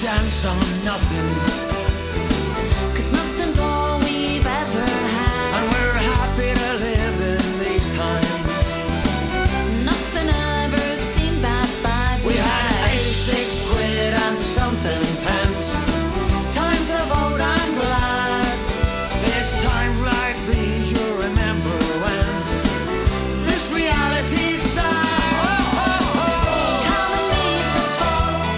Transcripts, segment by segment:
chance on nothing, 'cause nothing's all we've ever had, and we're happy to live in these times. nothing ever seemed that bad. We had 86 quid and something pence. Times of old, I'm glad. It's times like these you'll remember when this reality's sad. Come and meet the folks.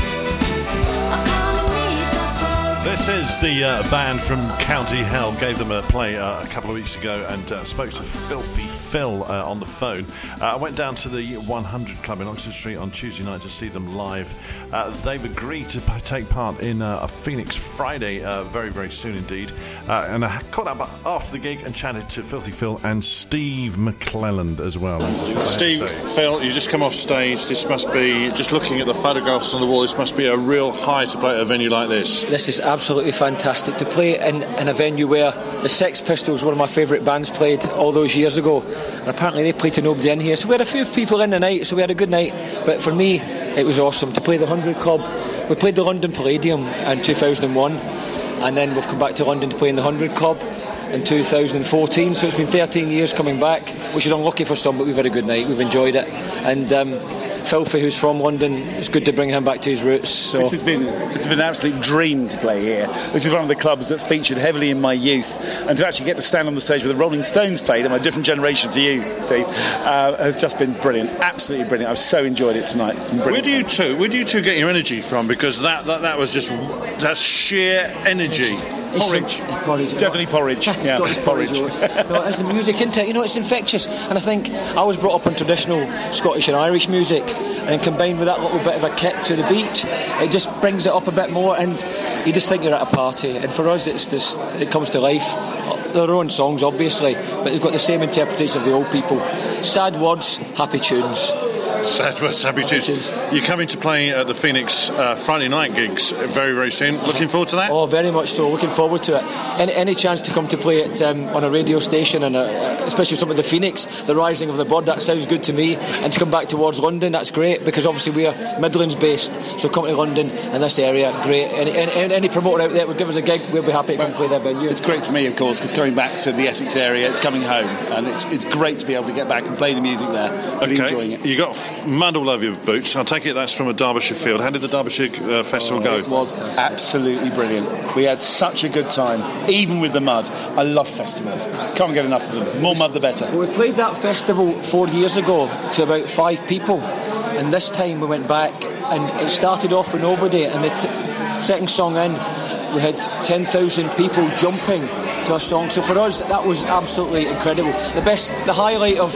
Oh, come and meet the folks. This is the band from County Hell. Gave them a play a couple of weeks ago and spoke to Filthy Phil on the phone. I went down to the 100 Club in Oxford Street on Tuesday night to see them live. They've agreed to take part in a Phoenix Friday very, very soon indeed. And I caught up after the gig and chatted to Filthy Phil and Steve McClelland as well. Steve, Phil, you just come off stage. This must be, just looking at the photographs on the wall, this must be a real high to play at a venue like this. This is absolutely fantastic to play in a venue where the Sex Pistols, one of my favourite bands, played all those years ago, and apparently they played to nobody in here, so we had a few people in the night, so we had a good night. But for me, it was awesome to play the 100 Club. We played the London Palladium in 2001, and then we've come back to London to play in the 100 Club in 2014, so it's been 13 years coming back, which is unlucky for some, but we've had a good night, we've enjoyed it. And Filthy, who's from London, it's good to bring him back to his roots. So. It's been an absolute dream to play here. This is one of the clubs that featured heavily in my youth, and to actually get to stand on the stage with the Rolling Stones played, I'm a different generation to you, Steve, has just been brilliant, absolutely brilliant. I've so enjoyed it tonight. It's been brilliant. Where do you two get your energy from? Because that was just, that's sheer energy. Porridge. Porridge. Definitely porridge. Yeah, porridge. No, it's the music, isn't it? You know, it's infectious. And I think I was brought up on traditional Scottish and Irish music, and then combined with that little bit of a kick to the beat, it just brings it up a bit more, and you just think you're at a party. And for us, it's just, it comes to life. Their own songs, obviously, but they've got the same interpretation of the old people. Sad words, happy tunes. Sad words, happy tunes. You're coming to play at the Phoenix Friday night gigs very, very soon. Looking forward to that? Oh, very much so. Looking forward to it. Any chance to come to play it on a radio station, and especially something the Phoenix, the Rising of the Bird, that sounds good to me. And to come back towards London, that's great, because obviously we are Midlands based, so coming to London and this area, great. Any promoter out there would give us a gig, we'll be happy to come play their venue. It's great for me, of course, because coming back to the Essex area, it's coming home, and it's great to be able to get back and play the music there. Really enjoying it. You got mud all over your boots. I take it that's from a Derbyshire field. How did the Derbyshire festival go? It was absolutely brilliant. We had such a good time, even with the mud. I love festivals. Can't get enough of them. More mud the better. Well, we played that festival 4 years ago to about 5 people, and this time we went back and it started off with nobody, and the second song in we had 10,000 people jumping to our song. So for us, that was absolutely incredible. The highlight of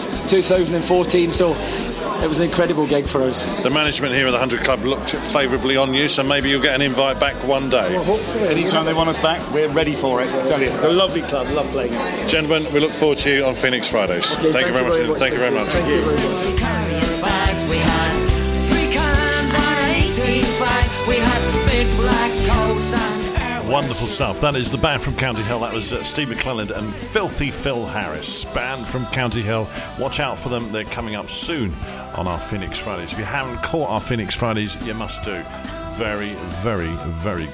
2014. So it was an incredible gig for us. The management here at the 100 Club looked favourably on you, so maybe you'll get an invite back one day. Well, hopefully. Anytime they want us back, we're ready for it. I tell you, it's a lovely club. Love playing it. Gentlemen, we look forward to you on Phoenix Fridays. Okay, thank you very much. Thank you very much. Thank you very much. We carried bags, we had 3 cans and 18 flags, we had big black coats and Wonderful stuff. That is the band from County Hell. That was Steve McClelland and Filthy Phil Harris. Band from County Hell. Watch out for them. They're coming up soon on our Phoenix Fridays. If you haven't caught our Phoenix Fridays, you must do. Very, very, very good.